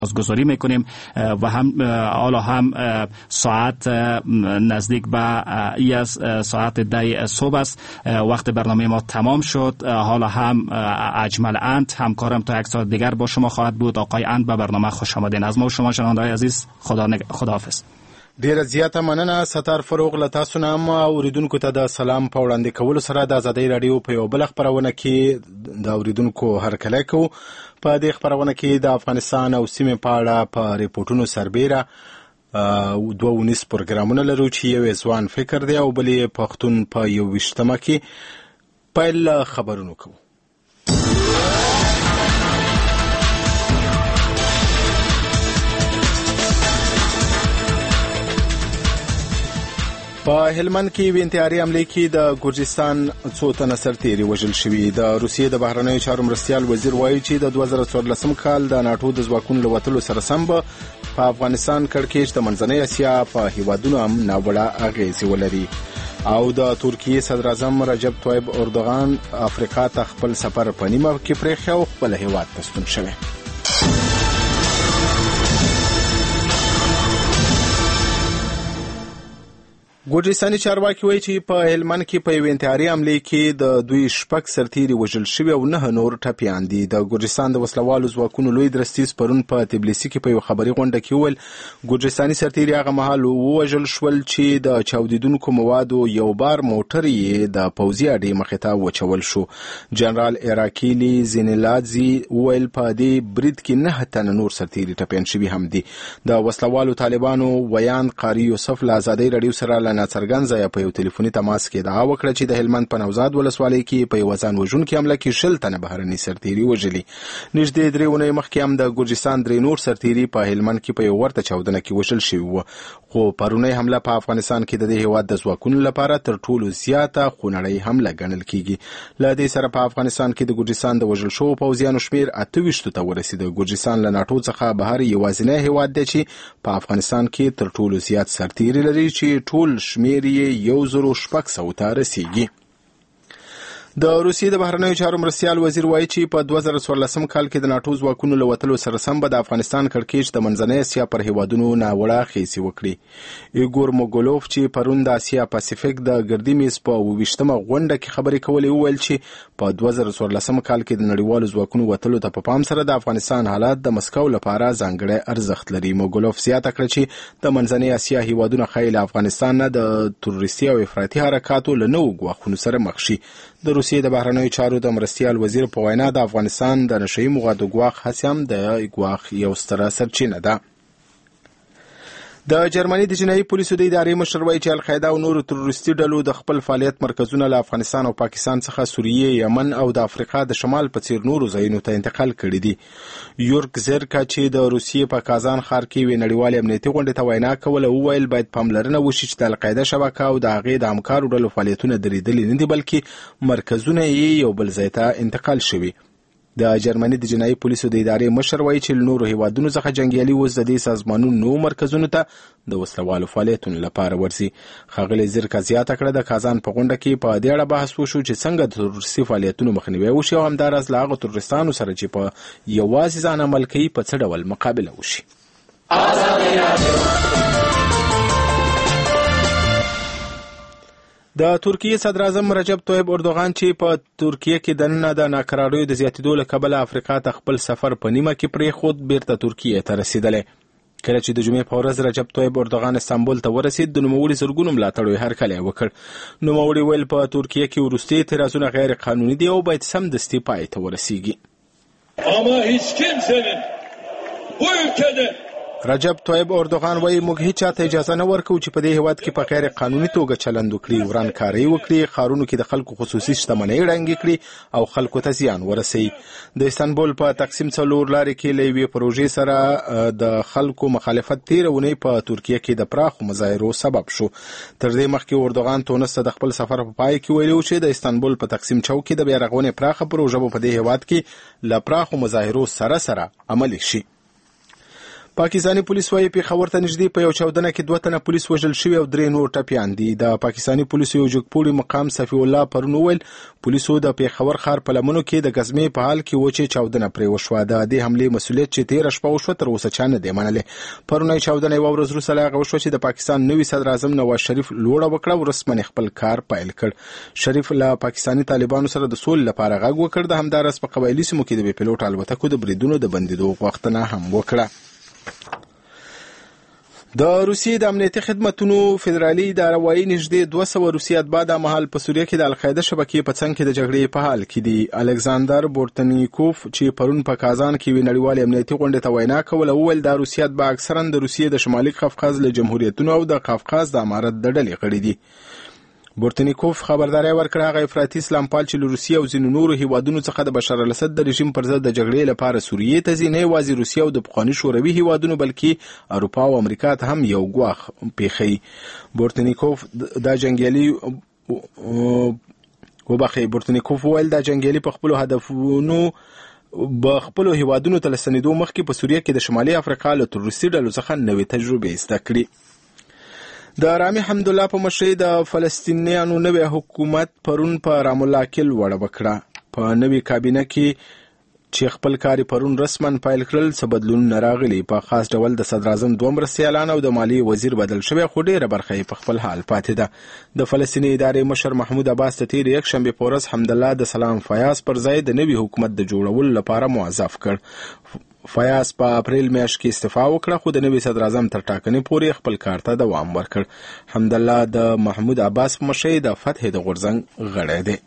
گذاری میکنیم و حالا هم ساعت نزدیک به ساعت 10 صبح است. وقت برنامه ما تمام شد. حالا هم اجمل اند همکارم تا یک ساعت دیگر با شما خواهد بود. آقای اند به برنامه خوش آمدین. از ما و شما شنونده‌های عزیز خداحافظ. ډیره زیاته مننه. ستار فروغ له تاسو نه هم اوریدونکو ته د سلام په وړاندې کولو سره د ازادۍ راډیو په یو بل خپرونه کې د اوریدونکو هرکلی کوو. په دې خپرونه کې د افغانستان او سیمې په اړه په ریپورټونو سربیره دوه ونیز پروګرامونه لرو چې یو ځوان فکر دی او بل یې پښتون په 21مه کې. پیل خبرونو کوو. په هلمند کې وینتیاري حملې کې د ګرجستان څو تنه سرتیري وژل شوي. د روسیې د بهرنیو چارو مرستیال وزیر وایي چې د 2014 کال د ناټو د ځواکونو له وتلو سره سم به په افغانستان کړکېچ د منځنۍ اسیا په هیوادونو هم ناوړه اغېزې ولري. او د ترکیې صدراعظم رجب طیب اردوغان افریقا ته خپل سفر په نیمه کې پرېښی او خپل هیواد ته ستون شوی. ګرجستاني چارواکي وایي چې په هلمند کې په یو انتحاري حملې کې د دوی 6 سرتیري وژل شوي او 9 نور ټپیان دي. د ګرجستان د وسلوالو ځواکونو لوی درستیز پرون په تبلیسي کې په یو خبري غونډه کې وویل ګرجستاني سرتیري هغه مهال ووژل شول چې د چاودیدونکو موادو یو بار موټر یې د پوځي اډې مخې ته وچول شو. جنرال ایراکیلی زینلادزي وویل په دې برید کې 9 تنه نور سرتیري ټپیان شوي هم دي. د وسلوالو طالبانو ویان قاری یوسف له ازادۍ راډیو سره څرګند ځای په یو ټلیفوني تماس کې ادعا وکړه چې د هلمند په نوزاد ولسوالۍ کې په یو ځان وژونکي حمله کې 20 تنه بهرني سرتیري وژلي. نږدې 3 اونۍ مخکې هم د ګرجستان 3 نور سرتیري په هلمند کې په یو ورته چاودنه کې وژل شوي وو. خو پرونۍ حمله په افغانستان کې د دې هیواد د ځواکونو لپاره تر ټولو زیاته خونړۍ حمله ګڼل کیږي. له دې سره په افغانستان کې د ګرجستان د وژل شوو پوځیانو شمیر 28 ته ورسید. ګرجستان له ناټو څخه بهر یوازینی هیواد دی چې په افغانستان کې تر ټولو زیات سرتیري لري چې ټول شمیر یې 1600 ته رسیږي. د روسیې د بهرنیو چارو مرستیال وزیر وایي چې په 2014 کال کې د ناټو ځواکونو له وتلو سره سم به د افغانستان کړکېچ د منځنۍ اسیا پر هیوادونو ناوړه اغېزې وکړي. ایګور موګولوف چې پرون د اسیا پاسفیک د ګردي میز په 28مه غونډه کې خبرې کولې وویل چې په 2014 کال کې د نړیوالو ځواکونو وتلو ته په پام سره د افغانستان حالات د مسکو لپاره ځانګړی ارزښت لري. موګولوف زیاته کړه چې د منځنۍ اسیا هیوادونه ښایي له افغانستان نه د تروریستي او افراطي حرکاتو له نوو ګواښونو سره مخ شي. د روسیې د بهرنیو چارو د مرستیال وزیر په وینا د افغانستان د نشهیي موادو ګواښ هسې هم د ګواښ یو ستره سرچینه ده. د جرمني د جنایي پولیسو د ادارې مشر وایي چې القاعده او نورو تروریستي ډلو د خپل فعالیت مرکزونه له افغانستان او پاکستان څخه سوریې، یمن او د افریقا د شمال په څیر نورو ځایونو ته انتقال کړي دي. یورک زرکا چې د روسیې په کازان ښار کې یوې نړیوالې امنیتي غونډې ته وینا کوله وویل باید پاملرنه وشي چې د القاعده شبکه او د هغې د همکارو ډلو فعالیتونه درېدلي نه دي بلکې مرکزونه یې یو بل ځای ته انتقال شوي. د جرمني د جنایي پولیسو د ادارې مشر وایي چې نورو هیوادونو څخه جنګیالي اوس د دې سازمانونو نو مرکزونو ته د وسلوالو فعالیتونو لپاره ورځي. ښاغلي زرکا زیاته کړه د کازان په غونډه کې په دې اړه بحث وشو چې څنګه د تروریستي فعالیتونو مخنیوی وشي او همداراز له هغو تروریستانو سره چې په یوازې ځان عمل کوي په څه ډول مقابله وشي. د ترکیې صدراعظم رجب طیب اردوغان چې په ترکیه کې دننه د ناقراریو د زیاتېدو له کبله افریقا ته خپل سفر په نیمه کې پرېښود، بیرته ترکیې ته رسېدلی. کله چې د جمعې په ورځ رجب طیب اردوغان استانبول ته ورسېد، د نوموړي زرګونو ملاتړو یې هرکلی وکړ. نوموړي ویل په ترکیه کې وروستي اعتراضونه غیر قانوني دي او باید سمدستي پای ته ورسیږي. رجب طیب اردوغان وایي موږ هیڅ چاته اجازه نه ورکوو چې په دې هیواد کې په غیر قانوني توګه چلند وکړي، ورانکاري وکړي، ښارونو کې د خلکو خصوصي شتمنۍ ړنګې کړي او خلکو ته زیان ورسوي. د استانبول په تقسیم څلور لارې کې له یوې پروژې سره د خلکو مخالفت تېره اونۍ په ترکیه کې د پراخو مظاهرو سبب شو. تر دې مخکې اردوغان تونس ته د خپل سفر په پای کې ویلي و چې د استانبول په تقسیم چوک کې د بیارغونې پراخه پروژه په دې هیواد کې له پراخو مظاهرو سره عملي شي. پاکستاني پولیس وايي پیښور ته نږدې په یو چاودنه کې 2 تنه پولیس وژل شوي او 3 نور ټپیان دي. د پاکستاني پولیسو یو جګپوړي مقام صفي الله پرون وویل پولیسو د پیښور ښار په لمنو کې د غزمې په حال کې و چې چاودنه پرې وشوه. د دې حملې مسؤلیت چې 13 شپه وشوه تر اوسه چا نه دی منلی. پرونی چاودنه یو ورځ وروسته لا هغه وشوه چې د پاکستان نوي صدر اعظم نواز شریف لوړه وکړه او رسمن خپل کار پیل کړ. شریف له پاکستاني طالبانو سره د سولې لپاره غږ وکړ. د همدارس په قبایلي سیمو کې د بې پیلوټ الوتکو د بریدونو د بندیدو غوښتنه هم وکړه. د روسیې د امنیتي خدماتو فدرالي اداره وايي نږدې 200 روسي اتباع د مهال په سوریه کې د القاعده شبکې په څنګ کې د جګړې په حال کې دي. الکساندر بورتنیکوف چې پرون په کازان کې وینړیوال امنیتي غونډې ته وینا کوله وویل د روسیې اتباع اکثرا د روسیې د شمالي قفقاز له جمهوریتونو او د قفقاز د امارت د ډلې غړي دي. بورتنیکوف خبرداري ورکړه هغه افراطي اسلامپال چې له روسیې او ځینو نورو هیوادونو څخه د بشار الاسد د رژیم پر ضد د جګړې لپاره سوریې ته ځي نه یوازې روسیې او د پخواني شوروي هیوادونو بلکې اروپا او امریکا ته هم یو ګواښ پیښوي. بورتنیکوف ویل دا جنګیالي په خپلو هدفونو خپلو هیوادونو ته لستنېدو مخکې په سوریه کې د شمالي افریقا له تروریستي ډلو څخه نوې تجربې زده کړي. د رامي حمدالله په مشرۍ د فلسطینیانو نوی حکومت پرون په رام الله کل وړه وکړه. په نوې کابینه کې چې خپل کار پرون رسمن پیل کړل څه بدلونونه راغلي. په خاص ډول د صدر اعظم 2 مرستیالان او د مالیې وزیر بدل شوی خو ډیره برخه یې په خپل حال پاتې ده. د فلسطیني ادارې مشر محمود عباس ته تیر یک شنبه په ورځ حمدالله د سلام فیاض پر ځای د نوي حکومت د جوړولو لپاره موظف کړ. فیاض په اپریل میاشت کې استعفا وکړه خو د نوي صدر اعظم تر ټاکنې پورې خپل کار ته دوام ورکړ. حمدالله د محمود عباس په مشرۍ د فتح د غورځنګ غړی دی.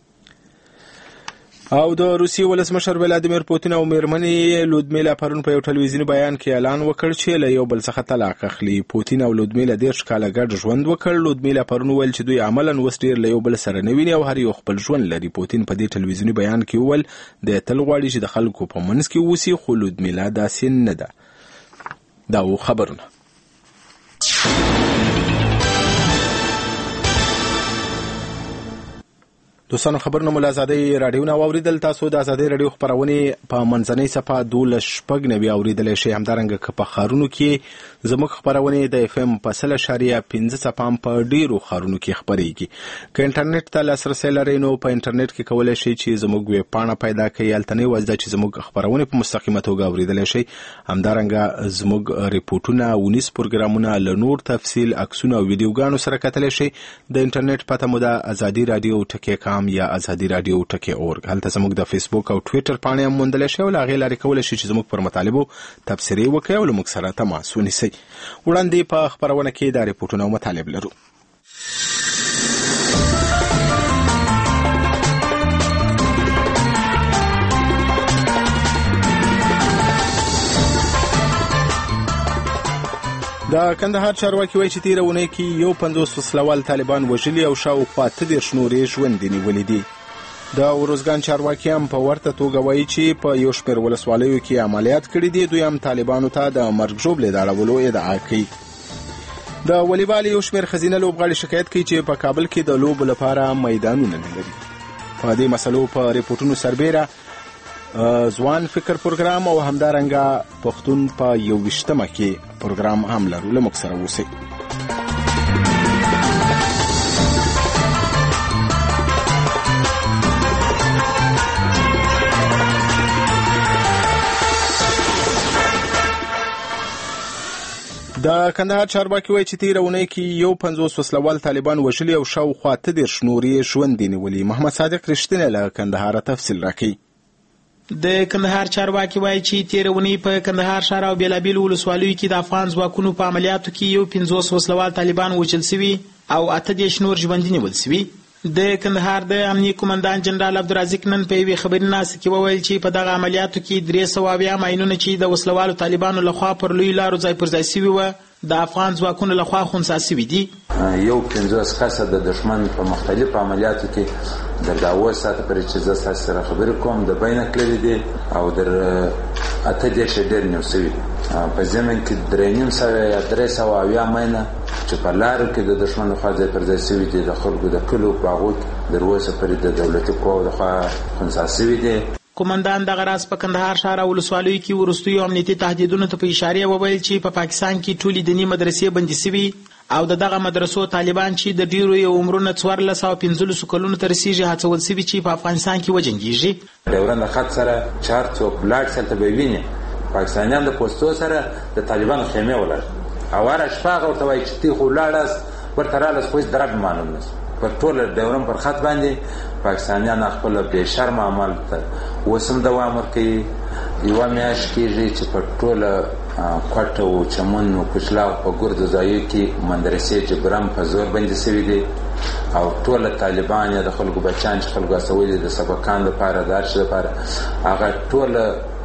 او د روسیې ولسمشر ولادیمیر پوتین او میرمنې لودمیلا پرون په یو ټلویزیوني بیان کې اعلان وکړ چې له یو بل څخه طلاق اخلي. پوتین او لودمیلا 10 کاله ګډ ژوند وکړ. لودمیلا پرون ویل چې دوی عملاً اوس ډېر له یو بل سره نه ویني او هر یو خپل ژوند لري. پوتین په دې ټلویزیوني بیان کې وویل د تل غواړي چې د خلکو په منځ کې اوسي خو لودمیلا داسې نه ده. دا و خبرونه. دوستانو خبرونه مو له ازادۍ راډیو نه واوریدل. تاسو د ازادۍ راډیو خبرونه په منځنۍ صفحه 12 اوریدلی شئ. همدارنګه که په ښارونو کې زموږ خبرونه د FM په 0.5 صفحه په ډیرو ښارونو کې خپریږي. که انټرنیټ ته لاسرسی لرئ نو په انټرنیټ کې کولی شئ چې زموږ ویب پاڼه پیدا کړئ. هلته نه یوازې چې زموږ خبرونه په مستقیمه توګه اوریدلی شئ، همدارنګه زموږ ریپورټونه، ونیس پروګرامونه له نور تفصیل، عکسونه او ویډیوګانو سره کتلی شئ. د انټرنیټ پته مو د ازادي راډیو ټکی یا ازادي راډیو ټکی اورګ. هلته زموږ د فیسبوک او ټویټر پاڼې هم موندلی شئ او له هغې لارې کولی شئ چې زموږ پر مطالبو تبصرې وکړئ او له موږ سره تماس ونیسئ. وړاندې په خپرونه کې دا ریپورټونه او مطالب لرو. د کندهار چارواکي وایي چې تیره اونۍ کې یو 50 وسلوال طالبان وژلي او شاوخوا 30 نورې ژوندي نیولي دي. د اروزګان چارواکي هم په ورته توګه وایي چې په یو شمېر ولسوالیو کې عملیات کړي دي. دوی هم طالبانو ته د مرګ ژوبلې د اړولو ادعا کوي. د والیبال یو شمېر ښځینه لوبغاړي شکایت کوي چې په کابل کې د لوبو لپاره میدانونه نه لري. په دې مسلو په ریپورټونو سربیره ځوان فکر پروګرام او همدارنګه پښتون په 21مه کې پروګرام هم لرو. له موږ سره اوسئ. د کندهار چارواکي وایي چې تیره اونۍ کې یو 50 وسلوال طالبان وژلي او شاوخوا 30 نورې ژوندي نیولي. محمد صادق رښتینی له کندهار تفصیل راکوي. د کندهار چارواکي وایي چې تیره اونۍ په کندهار ښار او بېلابېلو ولسوالیو کې د افغان ځواکونو په عملیاتو کې یو 50 وسلوال طالبان وژل سوي او 28 نور ژوندي نیول سوي. د کندهار د امنیه قومندان جنرال عبدالرزاق نن په یوې خبري ناستې کې وویل چې په دغه عملیاتو کې 300 ماینونه چې د وسلوالو طالبانو لخوا پر لویو لارو ځای پر ځای سوي وه د افغان ځواکونو لخوا خنثی سوي دي. یو 50 کسه د دشمن په مختلفو عملیاتو کې در 10 ساعته پورې چې زه ستاسو سره خبرې کوم د بینه کړلې دي او در 8 ډېر نیول سوي. په زمین کې 300 یا 300 ماینه چې په لارو کې د دشمن لخوا ځای پر ځای سوي دي. د خلکو د کلو په هغو کې در اوسه پورې د دولتي قواو لخوا خنثی سوي دي. قومندان دغه راز په کندهار ښار او ولسوالیو کې وروستیو امنیتي تهدیدونو ته په اشاره وویل چې په پاکستان کې ټولې دیني مدرسې بندي سوي او دغه مدرسو طالبان چې د ډیرو یو عمرونه 1415 کلونو ته رسیږي هڅول سوي چې په افغانستان کې وجنګیږي. ډیورنډ خط سره چار څوک لاټ سره به ویني پاکستانیان د پوسټو سره د طالبانو خیمه ولر او هر شپه ورته وایي چې تی خو لاړاس ورته رالاس خو درب معلوم نس پر ټول ډیورنډ پر خط باندې پاکستانیان خپل بے شرم عمل ته وسم دوام ورکوي. یوه میاشت کېږي چې په ټوله کوټه او چمن او کوچلاو په ګردو ځایو کې مدرسې جبران په زور بندي سوي دي او ټول طالبان یا د خلکو بچیان چې خلکو استولي د سبقان لپاره د هر شي لپاره هغه ټول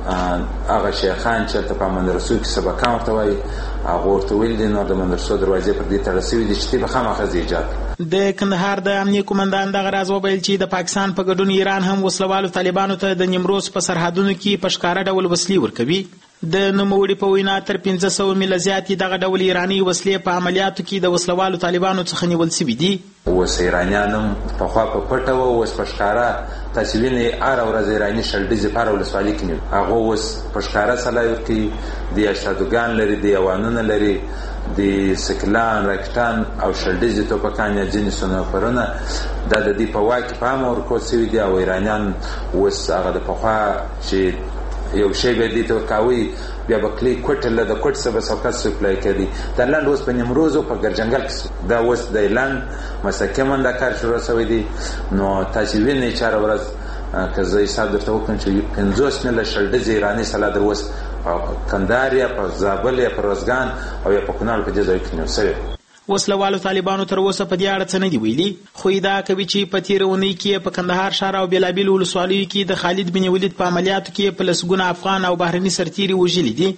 هغه شیخان چې په مدرسو کې سبقان ورته وایي هغه ورته ویل دي نو د مدرسو دروازې پر دې تړل سوي دي چې به خامخا ایجاد. د کندهار د امنیه قومندان دغه راز وویل چې د پاکستان په ګډون ایران هم وسلوالو طالبانو ته د نیمروز په سرحدونو کې په ښکاره ډول وسلې ورکوي. د نوموړي په وینا تر 500 میله زیاتې دغه ډول ایراني وسلې په عملیاتو کې د وسلوالو طالبانو څخه نیول سوي دي. اوس ایرانیان هم پخوا په پټه وو اوس په ښکاره تاسې وینئ هره ورځ ایراني شلډیزې په هره ولسوالۍ کې نیول هغه اوس په ښکاره سلای ورکوي د اشتادوګان لري د یوانونه لري د سکلان راکټان او شلډیزې توپکان یا ځینې سنوفرونه دا د دې په واک په عامه ورکول سوي دي او ایرانیان اوس هغه د پخوا چې یو شی به دې ته ورکاوي بیا به کلی کوټ له د کوټ څخه به سوکت سپلای کوي د لاند اوس په نیمروز او په ګرجنګل کې دا اوس د لاند مسکه من دا کار شروع شوی دی. نو تاسو وینئ چې هر ورځ که زه حساب درته وکړم چې 50 میله شلډیزې ایراني سلا در اوس کندهار یا په زابل یا په روزګان او یا په کونړ په دې ځای کې نیول سوی. وسلوالو طالبانو تر اوسه په دې اړه څه نه دي ویلي خو ادعا کوي چې په تېره اونۍ کې په کندهار ښار او بېلابېلو ولسوالیو کې د خالد بن ولید په عملیاتو کې په لسګونه افغان او بهرني سرتیري وژلي دي.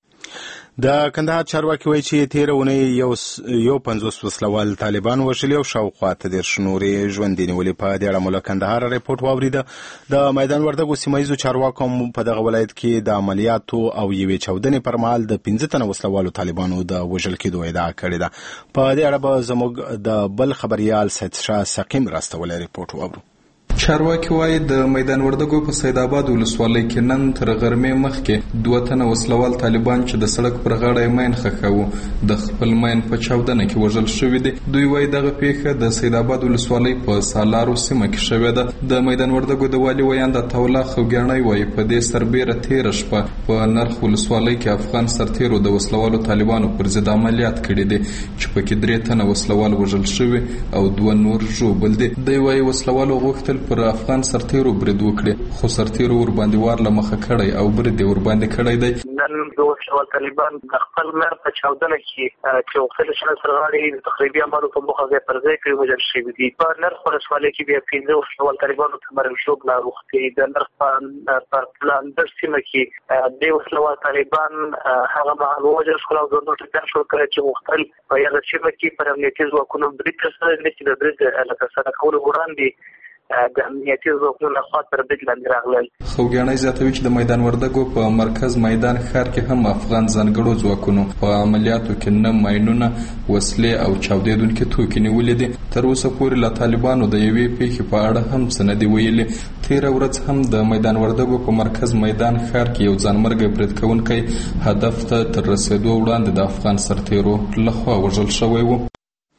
د کندهار چارواکي وایي چې تېره اونۍ یو 50 وسلوال طالبان وژلي او شاوخوا 30 نورې ژوندي نیولي. په دې اړه مو له کندهار رپورټ واورېده. د میدان وردګو سیمه چارواکو په دغه ولایت کې د عملیاتو او یوې چاودنې پر مهال د 15 تنه وسلوالو طالبانو د وژل کېدو ادعا کړې ده. په دې اړه به زموږ د بل خبريال سید شاه سقیم راستولی رپورټ واورو. چارواکي وایي د میدان وردګو په سید آباد ولسوالۍ کې نن تر غرمې مخکې 2 تنه وسلوال طالبان چې د سړک پر غاړه ماین ښخاوه د خپل ماین په چاودنه کې وژل شوي دي. دوی وایي دغه پیښه د سید آباد ولسوالۍ په سالارو سیمه کې شوې ده. د میدان وردګو د والي ویاند عطاالله خوګیاڼی وایي په دې سربیره تېره شپه په نرخ ولسوالۍ کې افغان سرتیرو د وسلوالو طالبانو پر ضد عملیات کړي دي چې پکې 3 تنه وسلوال وژل شوي او 2 نور ژوبل دي. دوی وایي وسلوالو غوښتل پر افغان سرتیرو برید وکړي خو سرتیرو ورباندې وار له مخه کړی او برید یې ورباندې کړی دی. نن د وسلوال طالبان د خپل مر په چاودنه کې چې وختل شنه سرغاړي د تخریبي عملو په مخه ځای پر ځای کې وژل شوي دي. په نرخ ولسوالۍ کې بیا 15 وسلوال طالبانو ته مرګ لا وختي د نرخ په پلاندر سیمه کې د وسلوال طالبان هغه مهال وژل شول او د نورو ټکان شو کړی چې وختل په یاد سیمه کې پر امنیتي ځواکونو برید ترسره چې د برید له ترسره کولو وړاندې د امنیتي ځواکونو لخوا تر برید لاندې راغلل. خوګیاڼی زیاتوي چې د میدان وردګو په مرکز میدان ښار کې هم افغان ځانګړو ځواکونو په عملیاتو کې نه ماینونه وسلې او چاودېدونکي توکي نیولي دي. تر اوسه پورې له طالبانو د یوې پیښې په اړه هم څه نه دي ویلي. تېره ورځ هم د میدان وردګو په مرکز میدان ښار کې یو ځانمرګی برید کوونکی هدف ته تر رسېدو وړاندې د افغان سرتیرو لخوا وژل شوی و.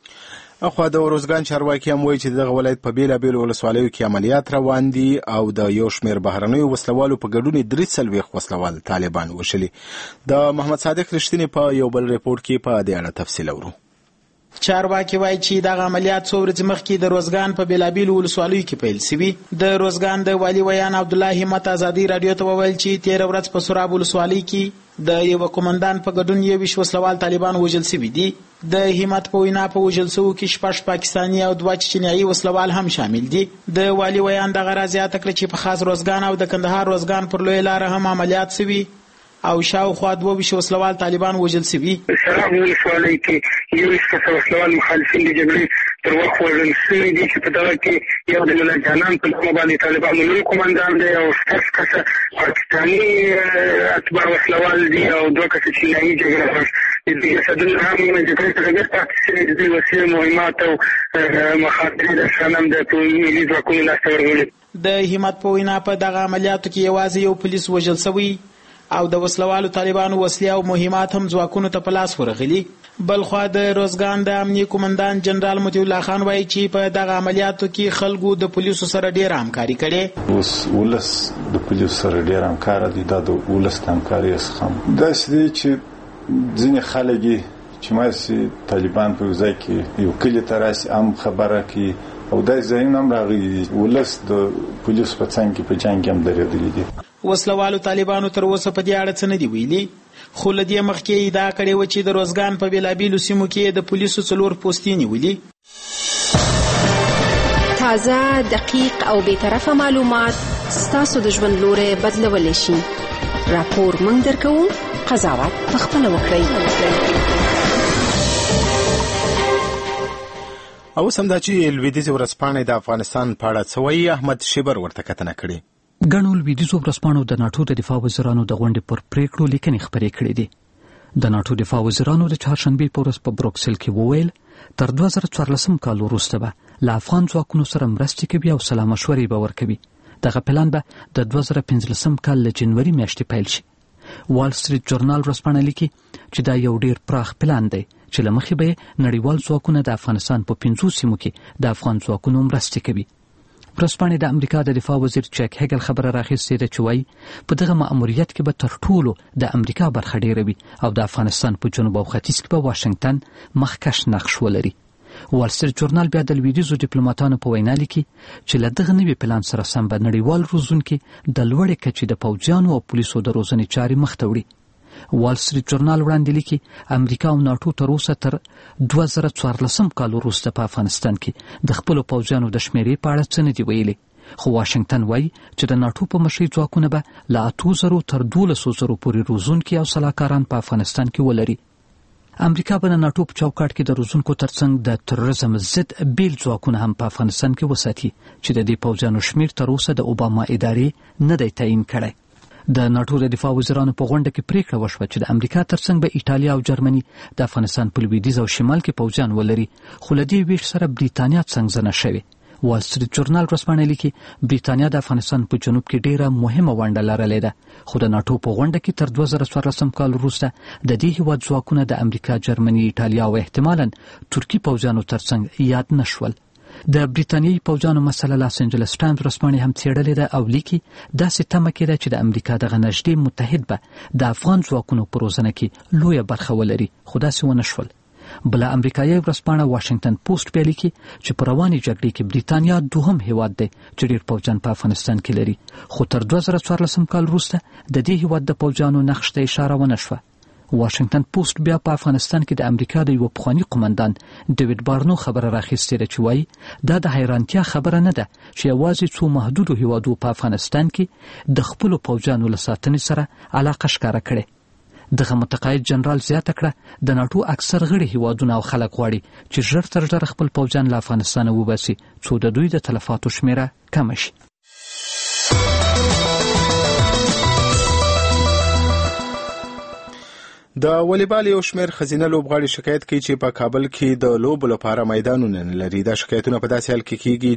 اخوا د روزګان چارواکي هم وایي چې دغه ولایت په بیلابیلو ولسوالیو کې عملیات روان دي او د یو شمېر بهرنیو وسلوالو په ګډون 43 وسلوال طالبان وژلي. د محمد صادق رښتینی په یو بل رپورټ کې په دې اړه تفصیل اورو. چارواکي وایي چې دغه عملیات څو ورځې مخکې د روزګان په بیلابیلو ولسوالیو کې پیل سوي. د روزګان د والي ویان عبدالله همت ازادي رادیو ته وویل چې 13 ورځ په سوراب ولسوالۍ کې د یو قومندان په ګډون 21 وسلوال طالبان وژل سوي دي. د همت په وینا په وژل سوو کې 6 پاکستاني او 2 چچنیایي وسلوال هم شامل دي. د والي ویان دغه راز زیاته کړه چې په خاص روزګان او د کندهار روزګان پر لویه لاره هم عملیات سوي او شاوخوا 22 وسلوال طالبان وژل سوي. سراب ولسوالۍ کې 21 وسلوال مخالفین د جګړې تر وخت وژل سوي دي چې په دغه کې یو د ملا جانان په نوم باندې طالبانو لوی قومندان دی او 6 کسه پاکستاني اتباع وسلوال دي او 2 کسه چینایي جګړه د جسدونه هم جګړې څخه ګټه اخیستې دي. د وسلې مهمات او مخاطرې د شنم د ملي ځواکونو لاسته ورغلي. د همت په وینا په دغه عملیاتو کې یوازې یو پولیس وژل شوی او د وسلوالو طالبانو وسلې او مهمات هم ځواکونو ته په لاس ورغلي. بلخوا د روزګان د امنیه قومندان جنرال مطیع الله خان وایي چې په دغه عملیاتو کې خلکو د پولیسو سره ډېره همکاري کړې. اوس ولس د پولیسو سره ډېره همکاره دي. دا د ولس د همکارۍ څخه داسې دی چې ځینې خلک چې ماسې طالبان په ځای کې یو کلي ته راسي هم خبره کوي او دا ځایونه هم راغلي. ولس د پولیسو په څنګ کې په جنګ هم درېدلي دي. وسلوالو طالبانو تر اوسه په دې اړه څه نه دي ویلي، خو له دې مخکې ادعا کړې وه چې د روزګان په بېلابېلو سیمو کې د پولیسو 4 پوستې نیولي. تازه، دقیق او بېطرفه معلومات ستاسو د ژوند لوری بدلولی شي. راپور موږ درکوو، قضاوت پخپله وکړئ. او سم دا چې لویدیځې ورځپاڼې د افغانستان په اړه څه وایي، احمد شیبر ورته کتنه کړې. ګڼو لویدیځو ورځپاڼو د ناټو د دفاع وزیرانو د غونډې پر پریکړو لیکنې خپرې کړې دي. د ناټو دفاع وزیرانو د چهارشنبې په ورځ په بروکسل کې وویل تر 2014 کال وروسته به له افغان ځواکونو سره مرستې کوي او سلا مشورې به ورکوي. دغه پلان به د 2015 کال له جنوري میاشتې پیل شي. وال سټریټ جورنال ورځپاڼه لیکي چې دا یو ډیر پراخ پلان دی چې له مخې به نړیوال ځواکونه د افغانستان په 5 سیمو کې د افغان ځواکونو مرستې کوي. ورځپاڼې د امریکا د دفاع وزیر چک هیګل خبره راخیستې ده چې وایي په دغه مأموریت کې به تر ټولو د امریکا برخه ډیره وي او د افغانستان په جنوب او ختیځ کې به واشنګټن مخکش نقش ولري. وال سټریټ جورنال بیا د لویدیځو ډیپلوماټانو په وینا لیکي چې له دغه نوي پلان سره سم به نړیوال روزونکي د لوړې کچې د پوځیانو او پولیسو د روزنې چارې مخ ته وړي. وال سټریټ جورنال وړاندې لیکي امریکا او ناټو تر اوسه تر 2014 کال وروسته په افغانستان کې د خپلو پوځیانو د شمیرې په اړه څه نه دي ویلي، خو واشنګټن وایي چې د ناټو په مشرۍ ځواکونه به له 8,000 تر 12,000 پورې روزونکي او سلاکاران په افغانستان کې ولري. امریکا به د ناټو په چوکاټ کې د روزونکو ترڅنګ د تروریزم ضد بیل ځواکونه هم په افغانستان کې وساتي چې د دې پوځیانو شمیر تر اوسه د اوباما ادارې نه دی تعیین کړی. د ناټو د دفاع وزیرانو په غونډه کې پریکړه وشوه چې د امریکا ترڅنګ به ایټالیا او جرمني د افغانستان په لویدیځ او شمال کې پوځیان ولري، خو له دې ویش سره بریتانیا څنګه شوې. وال سټریټ جورنال ورځپاڼه لیکي بریتانیا د افغانستان په جنوب کې ډیره مهمه ونډه لرلې ده، خو د ناټو په غونډه کې تر 2014 کال وروسته د دې هیواد ځواکونه د امریکا، جرمني، ایټالیا او احتمالاً ترکی پوځیانو ترڅنګ یاد نشول. د بریتانیایي پوځیانو مسله لاس انجلس ټایمز ورځپاڼې هم څېړلې ده او لیکي داسې تمه کېده چې د امریکا دغه نږدې متحد به د افغان ځواکونو په روزنه کې لویه برخه ولري، خو داسې ونه شول. بله امریکایي ورځپاڼه واشنګټن پوسټ بیا لیکي چې په روانې جګړې کې بریتانیا دوهم هیواد دی چې ډېر پوځیان په افغانستان کې لري، خو تر 2014 کال وروسته د دې هیواد د پوځیانو نقش ته اشاره ونه شوه. واشنګټن پوسټ بیا په افغانستان کې د امریکا د یو پخواني قومندان ډیوډ بارنو خبره راخیستې ده چې وایي دا د حیرانتیا خبره نه ده چې یوازې څو محدودو هیوادو په افغانستان کې د خپلو پوځیانو له ساتنې سره علاقه ښکاره کړې. دغه متقاعد جنرال زیاته کړه د ناټو اکثر غړي هیوادونه او خلک غواړي چې ژر تر ژره خپل پوځیان له افغانستانه وباسي څو د دوی د تلفاتو شمیره کمه شي. د والیبال یو شمېر ښځینه لوبغاړي شکایت کوي چې په کابل کې د لوبو لپاره میدانونه نه لري. دا شکایتونه په داسې حال کې کیږي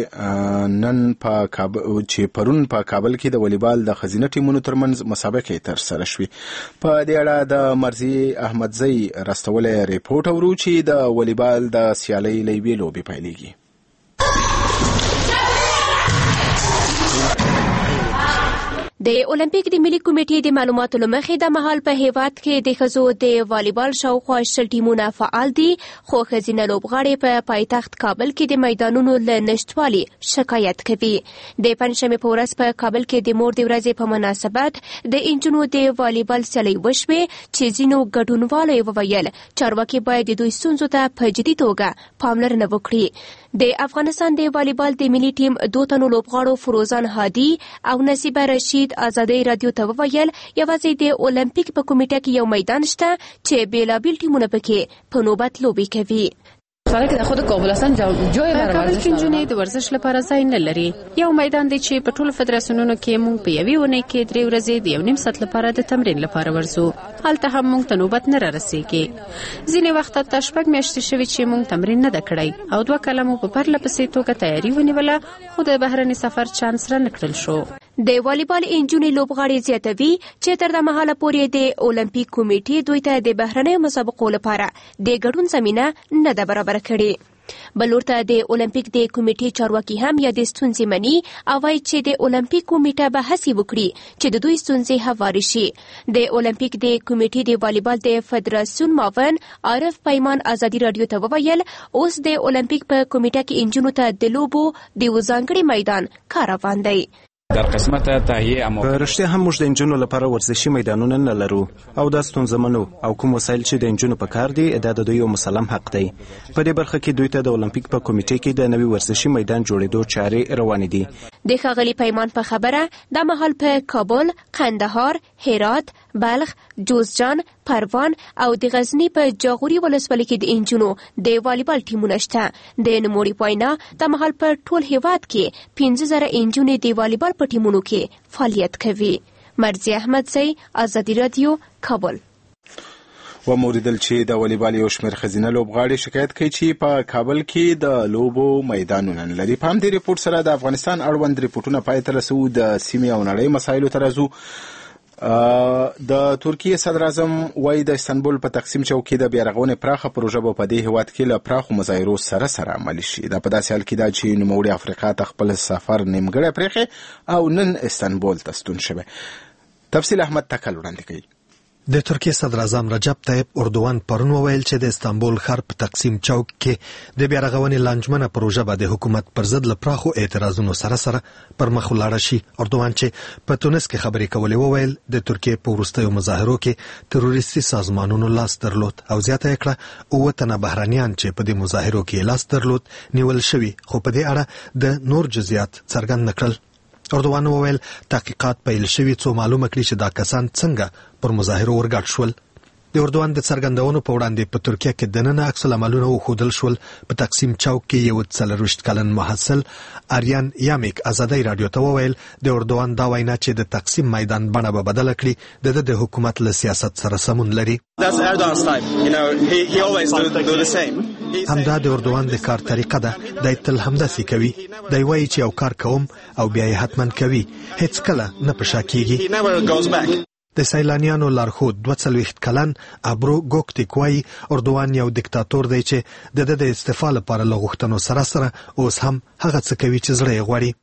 چې پرون په کابل کې د والیبال د ښځینه ټیمونو ترمنځ مسابقې ترسره شوې. په دې اړه د مرضی احمدزی راستولی ریپورټ اورو چې د والیبال د سیالۍ له یوې لوبې پیلېږي. د اولمپیک د ملي کمیټې د معلوماتو له مخې د مهال په هیواد کې د ښځو د والیبال شاوخوا 20 ټیمونه فعال دي، خو ښځینه لوبغاړې په پایتخت کابل کې د میدانونو له نشتوالي شکایت کوي. د پنجشنبې په ورځ په کابل کې د مور د ورځې په مناسبت د انجونو د والیبال سیالۍ وشوې چې ځینو ګډونوالو وویل چارواکي باید د دوی ستونزو ته په جدي توګه پاملرنه وکړي. د افغانستان د والیبال د ملي ټیم 2 تنو لوبغاړو فروزان هادي او نصیبه رشید آزادۍ رادیو ته وویل یوازې د اولمپیک په کمیټه کې یو میدان شته چې بیلابیل ټیمونه پکې په نوبت لوبې کوي. فقط که خود کابل هستن جای برای کابل کې نجونې د ورزش لپاره ځای نه لري. یو میدان دی چې په ټولو فدراسیونونو کې موږ په یوې اونۍ کې 3 ورځې د 1.5 ساعت لپاره د تمرین لپاره ورزو. هلته هم موږ ته نوبت نه رارسېږي. ځینې وخت ته شپږ میاشتې شوي چې موږ تمرین نه ده کړی او 2 کاله مو په پرله پسې توګه تیاری ونیوله، خو د بهرني سفر چانس را نه کړل شو. د والیبال انجونې لوبغاړي زیاتوي چې تر د مهاله پورې د اولمپیک کمیټې دوی ته د بهرنیو مسابقو لپاره د ګډون زمینه نه ده برابر کړې. بلور ته د اولمپیک د کمیټې چارواکي هم یا د ستونزې مني او وايي چې د اولمپیک کمیټه به هڅې وکړي چې د دوی ستونزې هوارې شي. د اولمپیک د کمیټې د والیبال د فدراسیون معاون عارف پیمان ازادي رادیو ته وویل اوس د اولمپیک په کمیټه کې انجونو ته د لوبو د ځانګړي میدان کار روان دی. در قسمت تهیه په رښتیا هم موږ د انجونو لپاره ورزشي میدانونه نه لرو او دا ستونزه منو او کوم وسایل چې د انجونو په کار دي دا د دوی یو مسلم حق دی. په دې برخه کې دوی ته د اولمپیک په کمیټې کې د نوي ورزشي میدان جوړېدو چارې روانې دي. د ښاغلي پیمان په خبره د مهال په کابل، قندهار، هرات، بلخ، جوزجان، پروان او د غزنی په جاغوري ولسوالۍ کې د انجونو د والیبال ټیمونه شته. د نوموړي پوینا د مهال په ټول هیواد کې 15,000 انجونې د والیبال په ټیمونو کې فعالیت کوي. مرزي احمدزی، ازادي رادیو، کابل. و موریدل چې د والیبال یو شمېر ښځینه لوبغاړي شکایت کوي چې په کابل کې د لوبو میدانونه نه لري. په همدې ریپورټ سره د افغانستان اړوند ریپورټونه پای ته رسو. د سیمې او نړۍ مسایلو ته راځو. د ترکیې صدر اعظم وايي د استانبول په تقسیم چوک کې د بیارغونې پراخه پروژه به په دې هیواد کې له پراخو مظاهرو سره عملي شي. دا په داسې حال کې ده چې نوموړي افریقا ته خپل سفر نیمګړی پرېښی او نن استانبول ته ستون شوی. تفصیل احمد تکل وړاندې کوي. د ترکیه صدر اعظم رجب طیب اردوان پرون وویل چې د استانبول ښار په تقسیم چوک کې د بیارغونې لانجمنه پروژه به د حکومت پر ضد له پراخو اعتراضونو سره پر مخ ولاړه شي. اردوان چې په تونس کې خبرې کولې وویل د ترکیې په وروستیو مظاهرو کې تروریستي سازمانونو لاس درلود او زیاته یې کړه 9 تنه بهرانیان چې په دې مظاهرو کې لاس درلود نیول شوي، خو په دې اړه د نور جزئیات څرګند نه کړل. اردوان وویل تحقیقات پیل شوي څو معلومه کړي چې دا کسان څنګه پر مظاهرو ورګډ شول. د اردوان د څرګندونو په وړاندې په ترکیه کې دننه عکس العملونه وښودل شول. په تقسیم چوک کې یو 40 کلن محصل آریان یامیک ازادي رادیو ته وویل د اردوان دا وینا چې د تقسیم میدان بڼه به بدله کړي د حکومت له سیاست سره سمون لري. همدا د اردوان د کار طریقه ده. د تل همداسې کوي. دی وایي چې یو کار کوم او بیا یې حتما کوي، هیڅ کله نه پشا کیږي. د سیلانیانو لارښود 42 کلن ابرو ګوکټیک وایي اردوان یو دیکتاتور دی چې د استعفا لپاره له غوښتنو سره اوس هم هغه څه کوي چې زړه یې غواړي.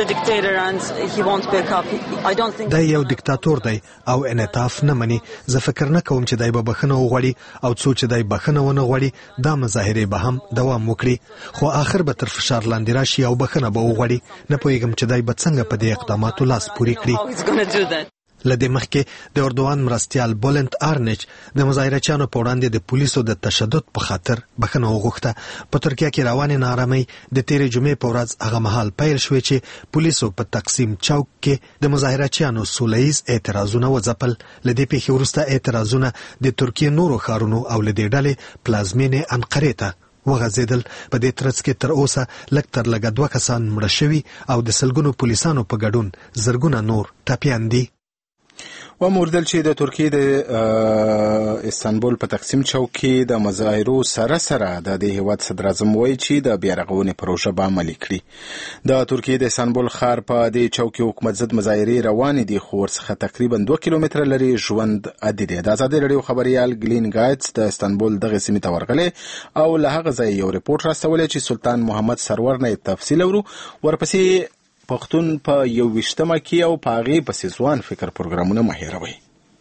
دا یو دیکتاتور دی او انعطاف نه مني. زه فکر نه کوم چې دی به بخښنه وغواړي او څو چې دی بخښنه ونه غواړي دا مظاهرې به هم دوام وکړي، خو آخر به تر فشار لاندې راشي او بخښنه به وغواړي. نه پوهیږم چې دی به څنګه په دې اقداماتو لاس پورې کړي. لدې مخکې د اردوان مرستیال بولنت آرنچ د مظاهرچیانو په وړاندې د پولیسو د تشدد په خاطر بخښنه وغوښته. په ترکیه کې روانې نارامۍ د تیرې جمعې په ورځ هغه مهال پیل شوې چې پولیسو په تقسیم چوک کې د مظاهرچیانو سوله ییز اعتراضونه وځپل. له دې پیښې وروسته اعتراضونه د ترکیې نورو ښارونو او له دې ډلې پلازمینې انقرې ته وغځېدل. په دې ترڅ کې تر اوسه لږ تر لږه 2 کسان مړه شوي او د سلګونو پولیسانو په ګډون زرګونه نور ټپیان دي. و موردل چې د ترکیې د استانبول په تقسیم چوک کې د مظاهرو سره د دې هیواد صدر اعظم وایي چې د بیارغونې پروژه به عملي کړي. د ترکیې د استانبول ښار په دې چوک کې حکومت ضد مظاهرې روانې دي، خو ورڅخه تقریبا 2 کیلومتره لري ژوند عادي دی. د ازادي رادیو خبريال ګلین ګایتس د استانبول دغه سیمې ته ورغلی او له هغه ځای یو ریپورت راستولی چې سلطان محمد سرور نه تفصیل اورو. ورپسې پښتون په 21مه کې او په هغې پسې ځوان فکر پروګرامونه مه هېروئ.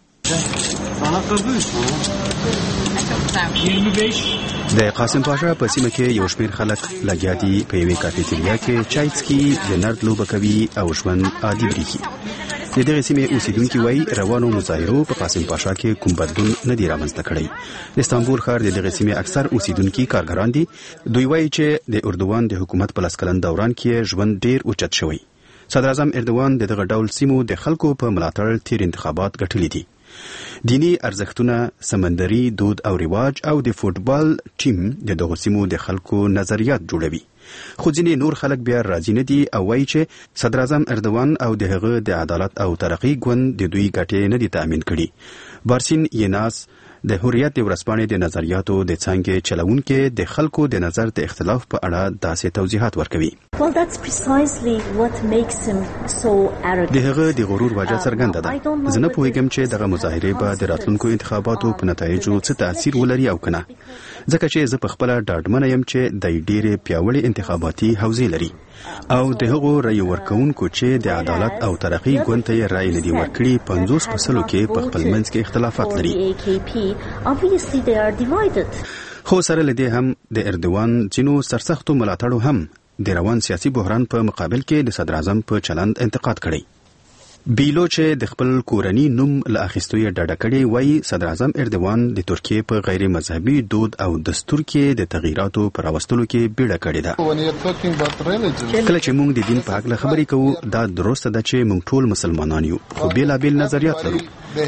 د قاسم پاشا په سیمه کې یو شمېر خلک لګیا دي په یوې کافیټریا کې چای څښي، د نرد لوبه کوي او ژوند عادي بریښي. د دغې سیمې اوسیدونکي وایي روانو مظاهرو په قاسم پاشا کې کوم بدلون نه دی رامنځته کړی. د استانبول ښار د دغې سیمې اکثر اوسیدونکي کارګران دي. دوی وایي چې د اردوان د حکومت په 10 کلن دوران کې ژوند ډیر اوچت شوی. صدر اعظم اردوان د دغه ډول سیمو د خلکو په ملاتړ تیر انتخابات ګټلي دي. دینی ارزښتونه، سمندري دود او رواج او د فوټبال ټیم د دغو سیمو د خلکو نظریات جوړوي. خو ځینې نور خلک بیا راضي نه دي او وایي چې صدر اعظم اردوان او د هغه د عدالت او ترقی ګوند د دوی ګټې نه دي تأمین کړي. بارسین یناس د حریت د ورځپاڼې د نظریاتو د څانګې چلوونکي د خلکو د نظر د اختلاف په اړه داسې توضیحات ورکوي. د هغه د غرور وجه څرګنده ده. زه نه پوهیږم چې دغه مظاهرې به د راتلونکو انتخاباتو په نتایجو څه تاثیر ولري او کنه، ځکه چې زه په خپل ډاډمنه یم چې د ډېرې پیاوړې انتخاباتي حوزې لري او د هغو رای ورکوونکو چې د عدالت او ترقی ګوند ته یې رای نه دي ورکړي 50% کې په خپل منځ کې اختلافات لري. خو سره له دې هم د اردوان ځینو سرسختو ملاتړو هم د روان سیاسي بحران په مقابل کې د صدر اعظم په چلند انتقاد کړی. بیلو چې د خپل کورنی نوم له اخیستو یې ډډه کړې وایي صدر اعظم اردوان د ترکیې په غیر مذهبي دود او دستور کې د تغییراتو پر راوستلو کې بیړه کړې ده. کله چې موږ د دین په اړه خبرې کوو دا درسته ده چې موږ ټول مسلمانان یو خو بیلابیل نظریات لرو.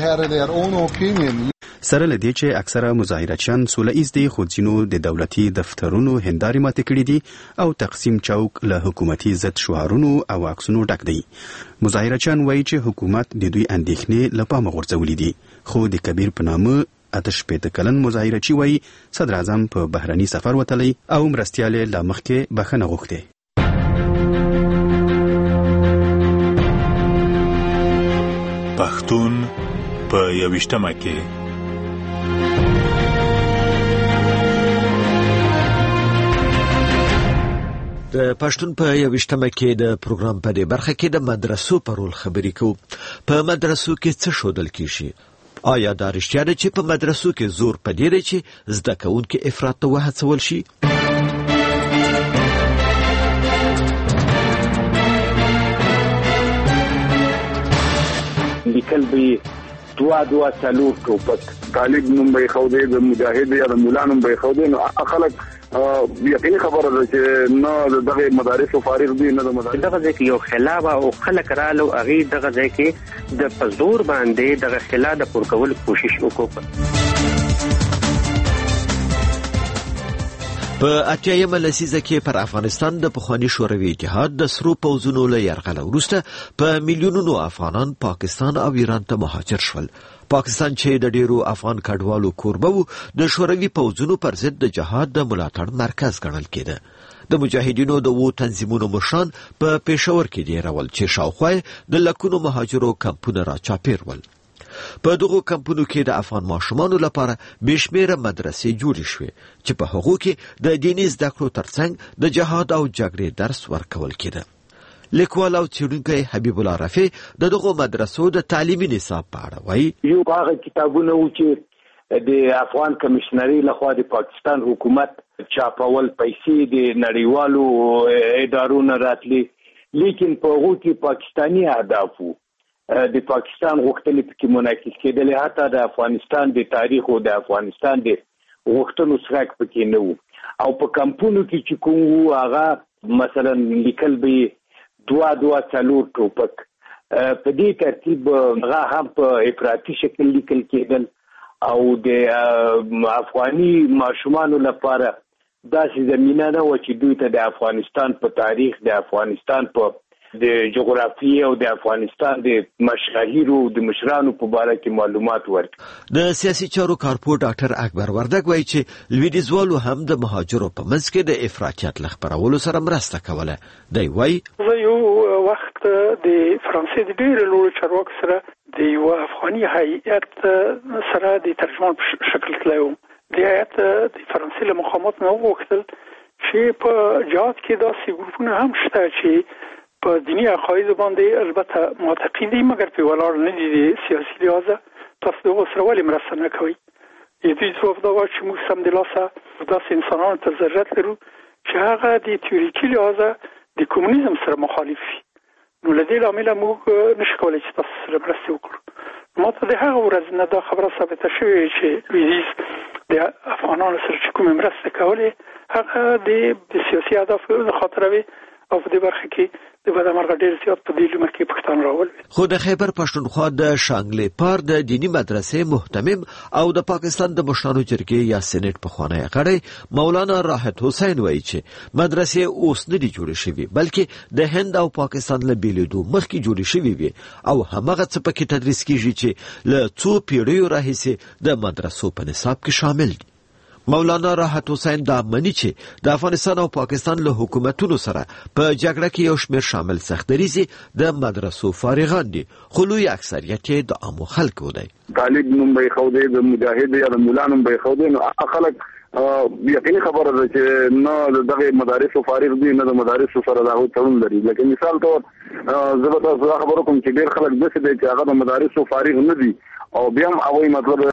سره له دې چې اکثره مظاهرچیان سوله ایز دي خو ځینو د دولتي دفترونو هندارې ماتې کړې دي او تقسیم چوک له حکومتي ضد شعارونو او عکسونو ډک دی. مظاهرچیان وایي چې حکومت د دوی اندېښنې له پامه غورځولې دي. خو د کبیر په نامه 88 کلن مظاهرچی وایي صدر اعظم په بهرني سفر وتلی او مرستیال له مخکې بخښنه غوښتې. پښتون په 21مه کې د پښتون په 21مه کې د پروګرام په دې برخه کې د مدرسو پر رول خبرې کوو. په مدرسو کې څه ښودل کیږي؟ آیا دا رښتیا ده چې په مدرسو کې زور په دې دی چې زده کوونکي افراط ته وهڅول شي؟ لیکل به دوا څلور ټوپک طالب نوم به خوده د مجاهد یا د مولا نوم به خوده. نو خلک یقیني خبره ده چې نه دغه مدارس فارغ دي نه د مدارس دغه ځکه یو خلاف او خلک رالو اغه دغه ځکه د پزور باندې دغه خلاف د پور کول کوشش وکړي. په 80مه لسیزه کې پر افغانستان د پخوانی شوروي اتحاد د سرو پوځونو له یرغل وروسته په میلیونونو افغانان پاکستان او ایران ته مهاجر شول. پاکستان چې د ډیرو افغان کډوالو کوربه وو د شوروي پوځونو پر ضد د جهاد د ملاتړ مرکز ګڼل کېده. د مجاهدینو د وو تنظیمونو مشران په پېښور کې ډیرول چې شاوخوا د لکونو مهاجرو کمپونه را چاپیر ول. په دغو کمپونو کې د افغان ماشومانو لپاره بشمیره مدرسې جوړې شوې چې په هغو کې د دیني زده کړو ترڅنګ د جهاد او جګړې درس ورکول کېده. لیکوال او څېړونکی حبیب الله رفیع د دغو مدرسو د تعلیمي نصاب په اړه وایي. یو هغه کتابونه و چې د افغان کمشنري لخوا د پاکستان حکومت چاپول پیسې د نړیوالو ادارو نه راتلي، لیکن په هغو کې پاکستاني اهداف وو. د پاکستان غوښتنې پکې منعکس کېدلې، حتی د افغانستان د تاریخ او د افغانستان د غوښتنو څرک پکې نه وو. او په کمپونو کې چې کوم وو هغه مثلا لیکل به دوا څلور ټوپک په دې ترتیب هغه هم په افراطي شکل لیکل کېدل او د افغاني ماشومانو لپاره داسې زمینه نه و چې دوی ته د افغانستان په تاریخ، د افغانستان په د جغرافیې او د افغانستان د مشاهیرو د مشرانو په اړه کې معلومات ورکړي. د سیاسي چارو کارپور ډاکټر اکبر وردګ وایي چې لویدیځوالو هم د مهاجرو په منځ کې د افراطیت له خپرولو سره مرسته کوله. دی وایي زه یو وخت د فرانسې د ډېرو لوړو چارواکو سره د یو افغاني هیئت سره د ترجمان په شکل تللی وم. د هیئت د فرانسې له مقاماتو نه وغوښتل چې په جهاد کې داسې ګروپونه هم شته چې په دینی عقایدو باندې البته معتقد دي مګر په ولاړ نه دي د سیاسي لحاظه، تاسو دغه سره ولې مرسته نه کوئ؟ دوی ځواب دا وایي چې موږ سمدلاسه داسې انسانانو ته ضرورت لرو چې هغه د تیوریکي لحاظه د کمونیزم سره مخالف وي. نو له دې لامله موږ نشو کولی چې تاسو سره مرسته وکړو. ما ته د هغه ورځ نه دا خبره ثابته شوې چې لویدیځ د افغانانو سره چې کومې مرسته کولې هغه د سیاسي اهدافو د خاطره وي او په دې برخه کې د بدامرغه ډېر زیات په دې لمر کې پښتون راول. خو د خیبر پښتونخوا د شانګلې پار د دینی مدرسې محتمم او د پاکستان د مشرانو جرګې یا سېنات په خوانی غړی مولانا راحت حسین وایي چې مدرسې اوس نه دي جوړې شوې بلکې د هند او پاکستان له بیلیدو مخکې جوړې شوې وي او همغه څه پکې تدریس کیږي چې له څو پیړیو راهیسې د مدرسو په نصاب کې شامل دي. مولانا راحت حسین دا مني چې د افغانستان او پاکستان له حکومتونو سره په جګړه کې یو شمېر شامل سختدریزي د مدرسو فارغان دي خو لوی اکثریت یې د عامو خلکو دی. طالب نوم به خو دی د مجاهد یا د مولا نوم به خو دی نو خلک یقیني خبره ده چې نه دغه مدارس فارغ دي نه د مدارس سره دا تړون لري. لکه مثال تور زه به تاسو خبرو کوم چې ډېر خلک داسې دي چې هغه د مدارس فارغ نه دي او بیا هم هغوی مطلب